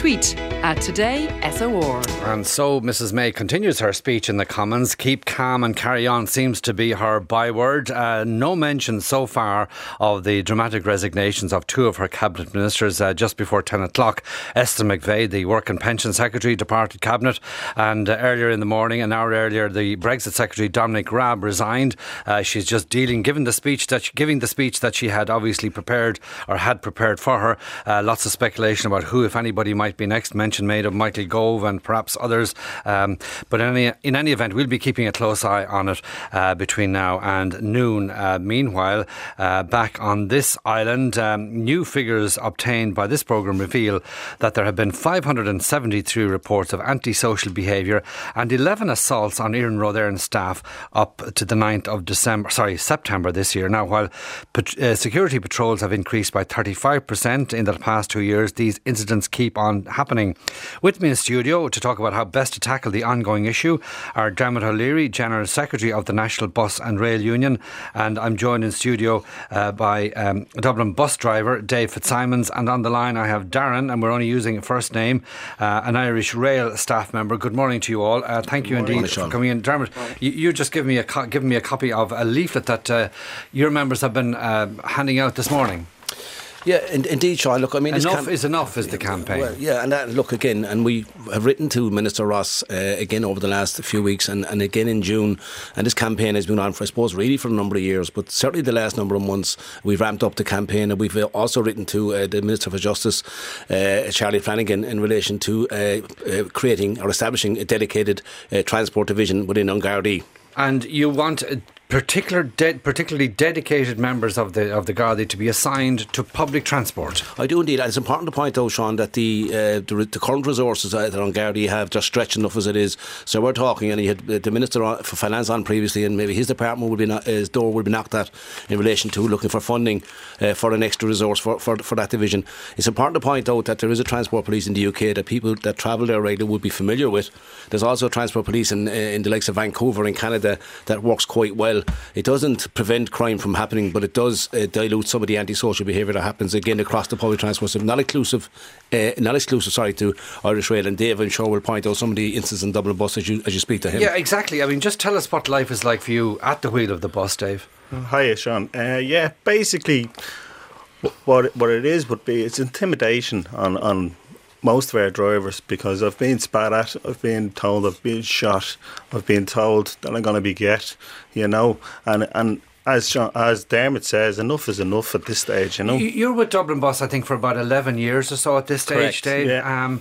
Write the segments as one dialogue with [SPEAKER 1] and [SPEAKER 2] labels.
[SPEAKER 1] Tweet at Today SOR.
[SPEAKER 2] And so Mrs May continues her speech in the Commons. Keep calm and carry on seems to be her byword. No mention so far of the dramatic resignations of two of her cabinet ministers just before 10 o'clock. Esther McVeigh, the Work and Pension Secretary, departed cabinet, and earlier in the morning, an hour earlier, the Brexit Secretary Dominic Raab resigned. She's just giving the speech that she had obviously prepared or had prepared for her. Lots of speculation about who, if anybody, might be next. Mention made of Michael Gove and perhaps others. But in any event, we'll be keeping a close eye on it between now and noon. Meanwhile, back on this island, new figures obtained by this programme reveal that there have been 573 reports of antisocial behaviour and 11 assaults on Iarn Road Éireann staff up to the 9th of September this year. Now, while security patrols have increased by 35% in the past 2 years, these incidents keep on happening. With me in studio to talk about how best to tackle the ongoing issue are Dermot O'Leary, General Secretary of the National Bus and Rail Union, and I'm joined in studio by Dublin bus driver Dave Fitzsimons, and on the line I have Darren, and we're only using a first name, an Irish Rail staff member. Good morning to you all. Thank you indeed for coming in. Dermot, you just given me a copy of a leaflet that your members have been handing out this morning.
[SPEAKER 3] Yeah, indeed, Sean. Look, I mean,
[SPEAKER 2] enough is enough is the campaign.
[SPEAKER 3] Well, yeah, and that, look again, and we have written to Minister Ross again over the last few weeks, and again in June. And this campaign has been on for, I suppose, really for a number of years, but certainly the last number of months we've ramped up the campaign, and we've also written to the Minister for Justice, Charlie Flanagan, in relation to creating or establishing a dedicated transport division within Gardaí.
[SPEAKER 2] And you want particularly dedicated members of the Gardaí to be assigned to public transport.
[SPEAKER 3] I do indeed, and it's important to point out, Sean, that the current resources that Gardaí have just stretched enough as it is. So we're talking, and you had the Minister for Finance on previously, and maybe his department his door will be knocked at in relation to looking for funding for an extra resource for that division. It's important to point out that there is a transport police in the UK that people that travel there regularly would be familiar with. There's also a transport police in the likes of Vancouver in Canada that works quite well. It doesn't prevent crime from happening, but it does dilute some of the antisocial behaviour that happens again across the public transport system. Not exclusive to Irish Rail. And Dave, I'm sure, will point out some of the instances in Dublin bus as you speak to him.
[SPEAKER 2] Yeah, exactly. I mean, just tell us what life is like for you at the wheel of the bus, Dave.
[SPEAKER 4] Hiya, Sean. Basically, what it is would be it's intimidation on most of our drivers, because I've been spat at, I've been told I've been shot, I've been told that I'm going to be and as Dermot says, enough is enough at this stage,
[SPEAKER 2] You're with Dublin Bus, I think, for about 11 years or so at this stage.
[SPEAKER 4] Correct,
[SPEAKER 2] Dave.
[SPEAKER 4] Yeah.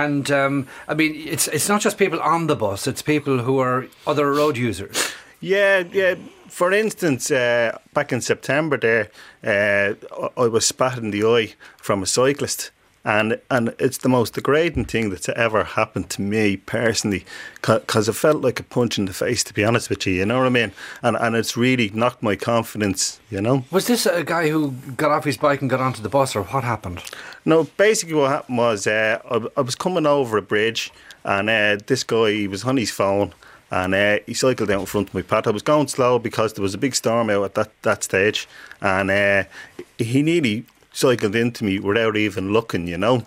[SPEAKER 2] I mean, it's not just people on the bus, it's people who are other road users. Yeah.
[SPEAKER 4] For instance, back in September there, I was spat in the eye from a cyclist. And it's the most degrading thing that's ever happened to me personally, because it felt like a punch in the face, to be honest with you, you know what I mean? And it's really knocked my confidence,
[SPEAKER 2] Was this a guy who got off his bike and got onto the bus, or what happened?
[SPEAKER 4] No, basically what happened was I was coming over a bridge, and this guy, he was on his phone, and he cycled out in front of my path. I was going slow because there was a big storm out at that stage, and he nearly cycled into me without even looking, and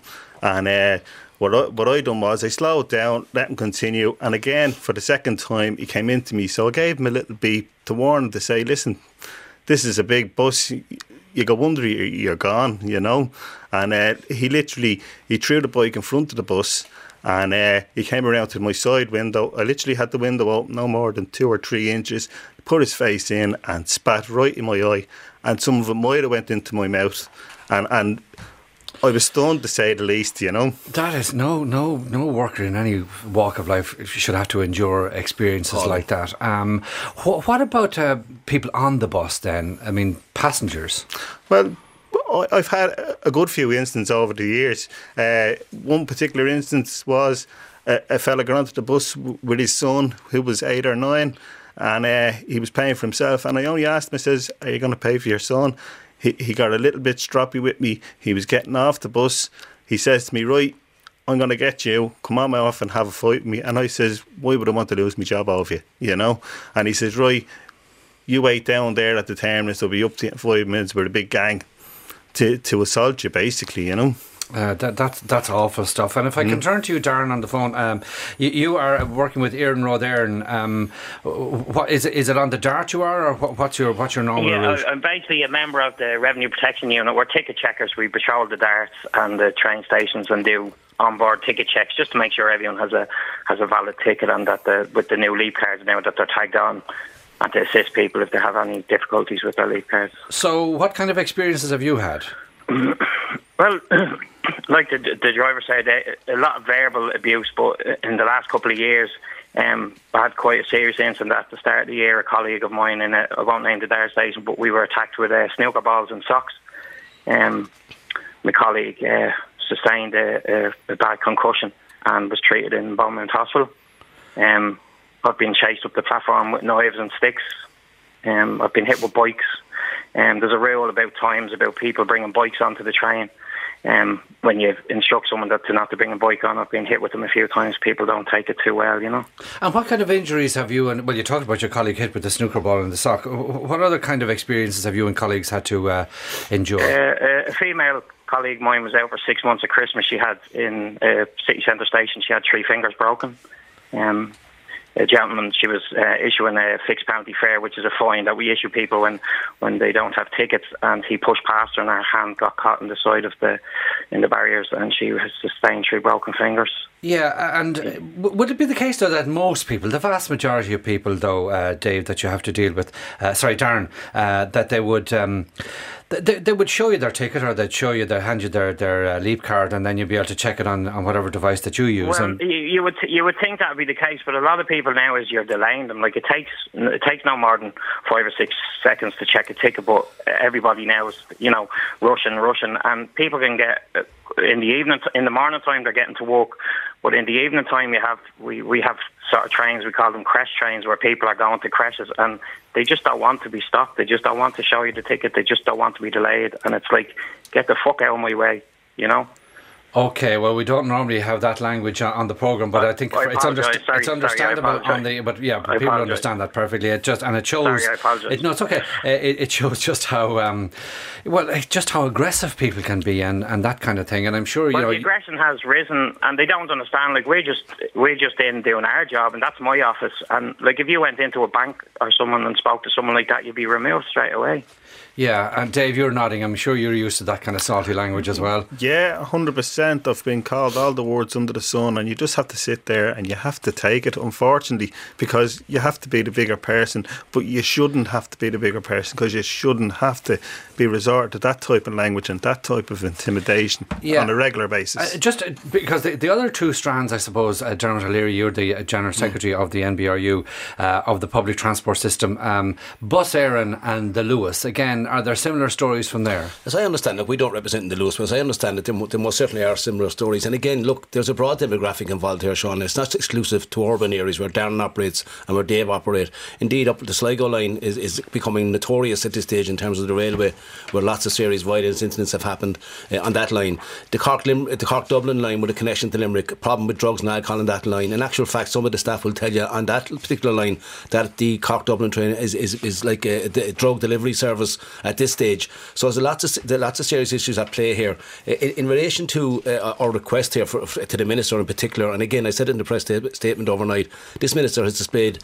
[SPEAKER 4] what I done was I slowed down, let him continue, and again for the second time he came into me, so I gave him a little beep to warn him, to say, listen, this is a big bus, you go under, you're gone, and he threw the bike in front of the bus, and he came around to my side window. I literally had the window open no more than 2 or 3 inches, put his face in and spat right in my eye, and some of it might have went into my mouth. And I was stunned, to say the least,
[SPEAKER 2] That is no worker in any walk of life should have to endure experiences like that. What about people on the bus then? I mean, passengers?
[SPEAKER 4] Well, I've had a good few instances over the years. One particular instance was a fella got onto the bus with his son, who was 8 or 9, and he was paying for himself. And I only asked him, I says, are you going to pay for your son? He got a little bit stroppy with me. He was getting off the bus. He says to me, right, I'm going to get you. Come on off and have a fight with me. And I says, why would I want to lose my job off you? And he says, right, you wait down there at the terminus. I'll be up to you in 5 minutes with a big gang to assault you, basically,
[SPEAKER 2] That's awful stuff. And if I can turn to you, Darren, on the phone, you are working with Éireann Rud Éireann. What is it on the Dart you are, or what's your normal route?
[SPEAKER 5] I'm basically a member of the Revenue Protection Unit. We're ticket checkers. We patrol the darts and the train stations and do on-board ticket checks just to make sure everyone has a valid ticket, and that with the new leap cards now that they're tagged on, and to assist people if they have any difficulties with their leap cards.
[SPEAKER 2] So what kind of experiences have you had?
[SPEAKER 5] Well, like the driver said, a lot of verbal abuse, but in the last couple of years, I had quite a serious incident at the start of the year. A colleague of mine, I won't name the dart station, but we were attacked with snooker balls and socks. My colleague sustained a bad concussion and was treated in Beaumont Hospital. I've been chased up the platform with knives and sticks. I've been hit with bikes. There's a rule about people bringing bikes onto the train. When you instruct someone to not to bring a bike on, I've been hit with them a few times. People don't take it too well, you know.
[SPEAKER 2] And what kind of injuries have you, and well, you talked about your colleague hit with the snooker ball and the sock. What other kind of experiences have you and colleagues had to endure?
[SPEAKER 5] A female colleague of mine was out for 6 months at Christmas. She had in City Centre Station, she had 3 fingers broken. A gentleman, she was issuing a fixed penalty fare, which is a fine that we issue people when they don't have tickets, and he pushed past her and her hand got caught in the side of in the barriers, and she has sustained 3 broken fingers. Yeah,
[SPEAKER 2] and would it be the case though that most people, the vast majority of people though, Dave, that you have to deal with, Darren, that they would they would show you their ticket, or they'd hand you their leap card, and then you'd be able to check it on whatever device that you use.
[SPEAKER 5] Well, you would think that would be the case, but a lot of people now is you're delaying them. Like it takes no more than 5 or 6 seconds to check a ticket, but everybody now is rushing, and people can get in the morning time they're getting to work, but in the evening time we have sort of trains, we call them crash trains, where people are going to crashes and they just don't want to be stopped. They just don't want to show you the ticket. They just don't want to be delayed, and it's like, get the fuck out of my way, you know.
[SPEAKER 2] Okay, well, we don't normally have that language on the programme, but I think it's understandable but people understand that perfectly. It shows.
[SPEAKER 5] Sorry, I apologise.
[SPEAKER 2] It's okay. It shows just how just how aggressive people can be and that kind of thing. And I'm sure
[SPEAKER 5] the aggression has risen, and they don't understand. Like we're just in doing our job, and that's my office. And like if you went into a bank or someone and spoke to someone like that, you'd be removed straight away.
[SPEAKER 2] Yeah, and Dave, you're nodding. I'm sure you're used to that kind of salty language as well.
[SPEAKER 4] Yeah, 100%. I've been called all the words under the sun, and you just have to sit there and you have to take it, unfortunately, because you have to be the bigger person, but you shouldn't have to be the bigger person, because you shouldn't have to be resorted to that type of language and that type of intimidation on a regular basis. Just
[SPEAKER 2] because the other two strands, I suppose, Dermot O'Leary, you're the General Secretary of the NBRU, of the public transport system, Bus Éireann and the Luas, again, are there similar stories from there?
[SPEAKER 3] As I understand it, we don't represent the Luas, but as I understand it, there most certainly are similar stories. And again, look, there's a broad demographic involved here, Sean. It's not exclusive to urban areas where Darren operates and where Dave operate. Indeed, up the Sligo line is becoming notorious at this stage in terms of the railway, where lots of serious violence incidents have happened on that line. The Cork-Dublin line with a connection to Limerick, problem with drugs and alcohol on that line. In actual fact, some of the staff will tell you on that particular line that the Cork-Dublin train is like a drug delivery service at this stage. So there's lots of serious issues at play here. In relation to our request here to the Minister in particular, and again I said it in the press statement overnight, this Minister has displayed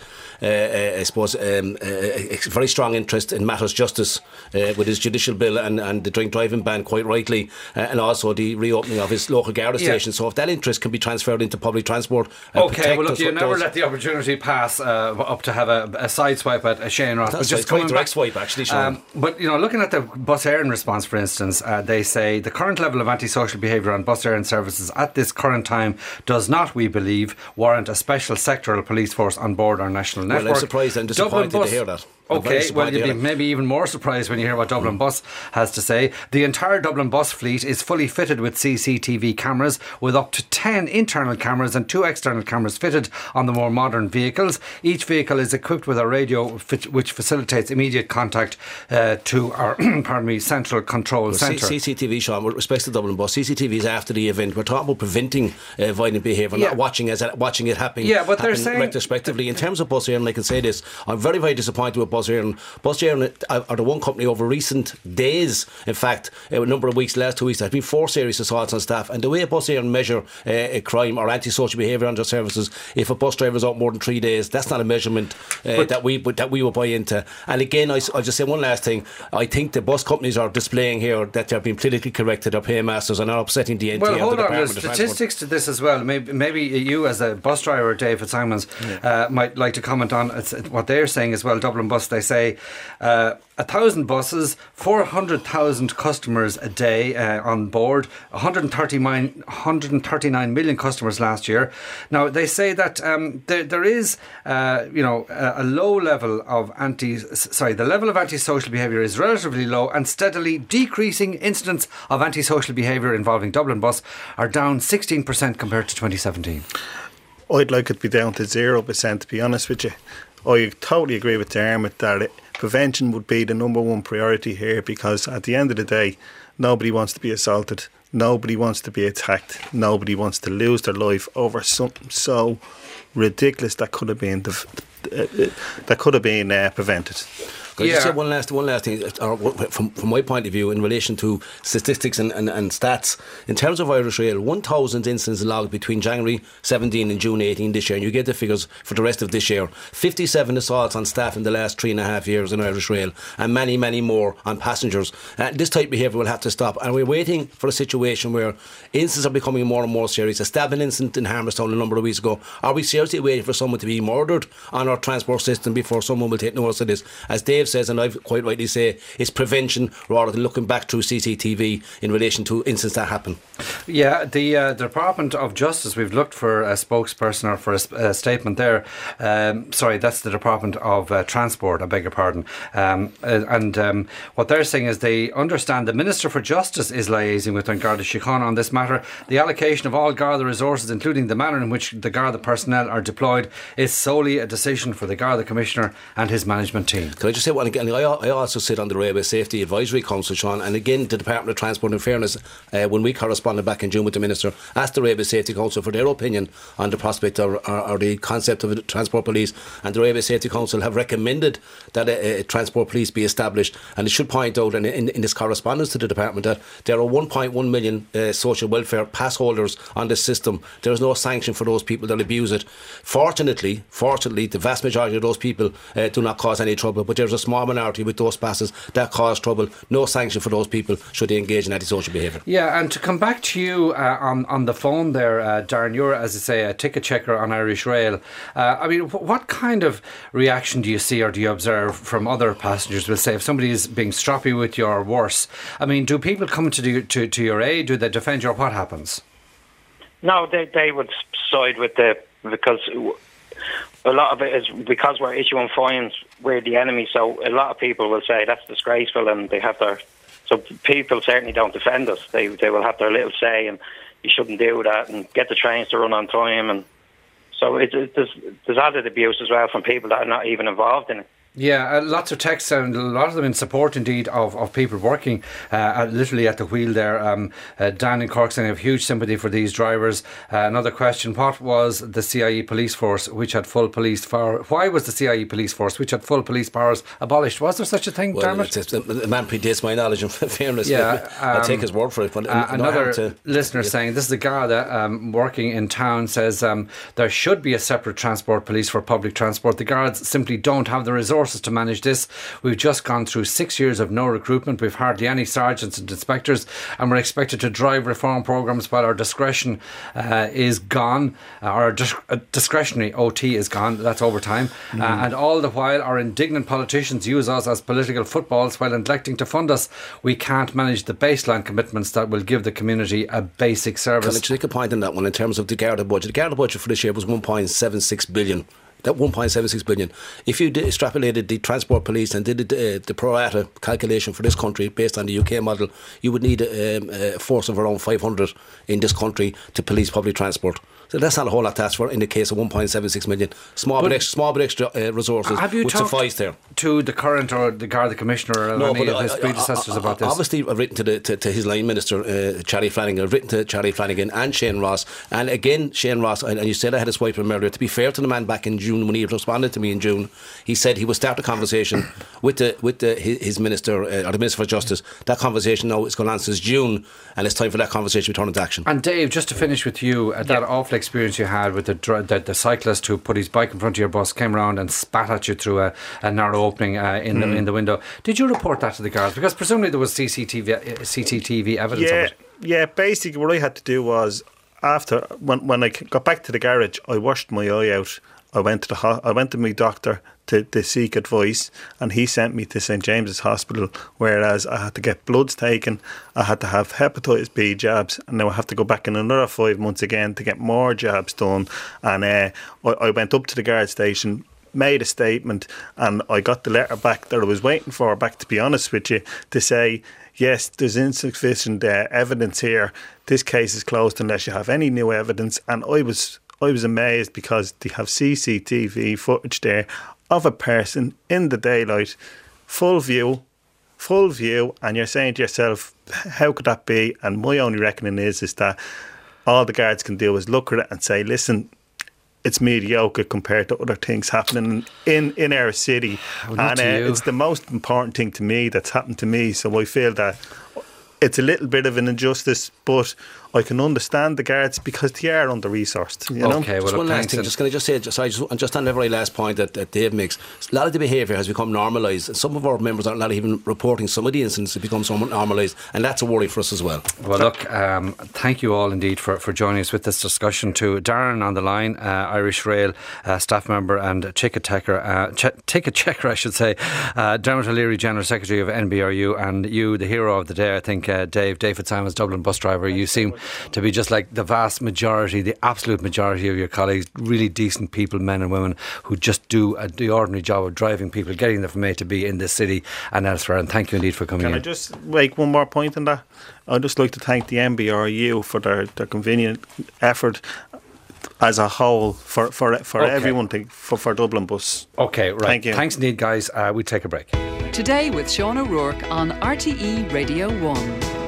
[SPEAKER 3] I suppose a very strong interest in matters justice with his judicial bill and the drink driving ban, quite rightly, and also the reopening of his local Garda station. So if that interest can be transferred into public transport,
[SPEAKER 2] okay, well look, you never let the opportunity pass up to have a side swipe at Shane Ross.
[SPEAKER 3] That's just quite direct swipe actually, Sean.
[SPEAKER 2] But looking at the Bus Éireann response, for instance, they say the current level of antisocial behaviour on Bus Éireann services at this current time does not, we believe, warrant a special sectoral police force on board our national network.
[SPEAKER 3] Well, I'm surprised and disappointed to hear that.
[SPEAKER 2] Okay, well, you'd be maybe even more surprised when you hear what Dublin Bus has to say. The entire Dublin Bus fleet is fully fitted with CCTV cameras with up to 10 internal cameras and 2 external cameras fitted on the more modern vehicles. Each vehicle is equipped with a radio which facilitates immediate contact to our central control centre.
[SPEAKER 3] CCTV, Sean, with respect to Dublin Bus, CCTV is after the event. We're talking about preventing violent behaviour, not watching it happening.
[SPEAKER 2] Yeah, but they're saying
[SPEAKER 3] retrospectively. In terms of Bus Éireann, I can say this: I'm very, very disappointed with Bus Éireann. Bus Éireann are the one company over recent days, in fact, a number of weeks, last 2 weeks, there have been 4 serious assaults on staff. And the way Bus Éireann measure a crime or antisocial behaviour on their services, if a bus driver is out more than 3 days, that's not a measurement that we would buy into. And again, I'll just say one last thing. I think the bus companies are displaying here that they're being politically correct to their paymasters and are upsetting the NTA.
[SPEAKER 2] Well, hold on, there's statistics to this as well. Maybe you as a bus driver, Dave Fitzsimons, might like to comment on what they're saying as well. Dublin Bus, they say 1,000 buses, 400,000 customers a day on board, 139 million customers last year. Now, they say that there is a low level of the level of antisocial behaviour is relatively low, and steadily decreasing incidents of antisocial behaviour involving Dublin Bus are down 16% compared to 2017.
[SPEAKER 4] I'd like it to be down to 0%, to be honest with you. I totally agree with Dermot that prevention would be the number one priority here, because at the end of the day, nobody wants to be assaulted, nobody wants to be attacked, nobody wants to lose their life over something so ridiculous that could have been prevented.
[SPEAKER 3] Can I just say one last thing, from my point of view, in relation to statistics and stats. In terms of Irish Rail, 1,000 incidents logged between January 17 and June 18 this year, and you get the figures for the rest of this year. 57 assaults on staff in the last 3.5 years in Irish Rail, and many, many more on passengers. This type of behaviour will have to stop, and we're waiting for a situation where incidents are becoming more and more serious. A stabbing incident in Harmerstown a number of weeks ago. Are we seriously waiting for someone to be murdered on our transport system before someone will take notice of this? As Dave says, and I've quite rightly say, it's prevention rather than looking back through CCTV in relation to incidents that happen.
[SPEAKER 2] Yeah, the Department of Justice, we've looked for a spokesperson or for a statement there. Sorry, that's the Department of Transport, I beg your pardon. What they're saying is they understand the Minister for Justice is liaising with An Garda Síochána on this matter. The allocation of all Garda resources, including the manner in which the Garda personnel are deployed, is solely a decision for the Garda Commissioner and his management team.
[SPEAKER 3] Can I just say one again? I also sit on the Railway Safety Advisory Council, Sean, and again the Department of Transport, in fairness, when we corresponded back in June with the Minister, asked the Railway Safety Council for their opinion on the prospect or the concept of a transport police, and the Railway Safety Council have recommended that a transport police be established. And it should point out in this correspondence to the Department that there are 1.1 million social welfare pass holders on this system. There is no sanction for those people that abuse it. Fortunately, the vast majority of those people do not cause any trouble, but there's a small minority with those passes that cause trouble. No sanction for those people should they engage in antisocial behaviour.
[SPEAKER 2] Yeah, and to come back to you on the phone there, Darren, you're, as I say, a ticket checker on Irish Rail. What kind of reaction do you see or do you observe from other passengers? We'll say if somebody is being stroppy with you or worse. Do people come to your aid? Do they defend you, or what happens?
[SPEAKER 5] No, they would side with because a lot of it is because we're issuing fines, we're the enemy. So a lot of people will say that's disgraceful, and they have so people certainly don't defend us. They will have their little say, and you shouldn't do that, and get the trains to run on time. And so there's added abuse as well from people that are not even involved in it.
[SPEAKER 2] Yeah, lots of texts, and a lot of them in support indeed of people working literally at the wheel there. Dan in Cork saying I have huge sympathy for these drivers. Another question: what was the CIE police force which had full police power? Why was the CIE police force which had full police powers abolished? Was there such a thing, Dermot?
[SPEAKER 3] The man predates my knowledge, in fairness.
[SPEAKER 2] Yeah,
[SPEAKER 3] I'll take his word for it. But
[SPEAKER 2] another listener saying this is the Garda working in town says there should be a separate transport police for public transport. The Guards simply don't have the resources to manage this. We've just gone through 6 years of no recruitment. We've hardly any sergeants and inspectors, and we're expected to drive reform programmes while our discretion is gone. Our discretionary OT is gone. That's overtime. And all the while our indignant politicians use us as political footballs while neglecting to fund us. We can't manage the baseline commitments that will give the community a basic service.
[SPEAKER 3] Can I take a point on that one in terms of the Garda budget? The Garda budget for this year was 1.76 billion. That 1.76 billion. If you extrapolated the Transport Police and did the pro rata calculation for this country based on the UK model, you would need a force of around 500 in this country to police public transport. So that's not a whole lot to ask for in the case of 1.76 million. Small but extra resources would suffice there.
[SPEAKER 2] To the current or the Garda Commissioner or any of his predecessors about this?
[SPEAKER 3] Obviously, I've written to his line minister, Charlie Flanagan. I've written to Charlie Flanagan and Shane Ross. And again, Shane Ross, and you said I had a swipe from earlier. To be fair to the man, back in June, when he responded to me in June, he said he would start a conversation with his minister, or the Minister for Justice. That conversation now is going on since June, and it's time for that conversation to turn into action. And
[SPEAKER 2] Dave, just to finish with you, that awful experience you had with the cyclist who put his bike in front of your bus, came around and spat at you through a narrow opening in the window. Did you report that to the guards? Because presumably there was CCTV evidence of it.
[SPEAKER 4] Yeah, basically what I had to do was, after when I got back to the garage, I washed my eye out. I went to my doctor to seek advice, and he sent me to St James's Hospital, whereas I had to get bloods taken, I had to have hepatitis B jabs, and now I have to go back in another 5 months again to get more jabs done. And I went up to the guard station, made a statement, and I got the letter back that I was waiting for back, to be honest with you, to say, yes, there's insufficient evidence here. This case is closed unless you have any new evidence. And I was amazed, because they have CCTV footage there of a person in the daylight, full view, and you're saying to yourself, how could that be? And my only reckoning is that all the guards can do is look at it and say, listen, it's mediocre compared to other things happening in our city. And it's the most important thing to me that's happened to me. So I feel that it's a little bit of an injustice, but I can understand the guards because they are under-resourced. You know?
[SPEAKER 2] Okay, well,
[SPEAKER 3] just one last thing. Just on the very last point that Dave makes. A lot of the behaviour has become normalised. Some of our members are not even reporting some of the incidents that become somewhat normalised, and that's a worry for us as well.
[SPEAKER 2] Well, look, thank you all indeed for joining us with this discussion. To Darren on the line, Irish Rail staff member and ticket checker, I should say, Dermot O'Leary, General Secretary of NBRU, and you, the hero of the day, I think, Dave Fitzsimons, Dublin bus driver. You seem to be just like the vast majority, the absolute majority of your colleagues, really decent people, men and women, who just do the ordinary job of driving people, getting them from A to B in this city and elsewhere. And thank you indeed for coming in.
[SPEAKER 4] Can I just make one more point on that? I'd just like to thank the NBRU for their convenient effort as a whole for everyone, for Dublin Bus.
[SPEAKER 2] Okay, right.
[SPEAKER 4] Thank you.
[SPEAKER 2] Thanks indeed, guys. We take a break.
[SPEAKER 1] Today with Sean O'Rourke on RTE Radio 1.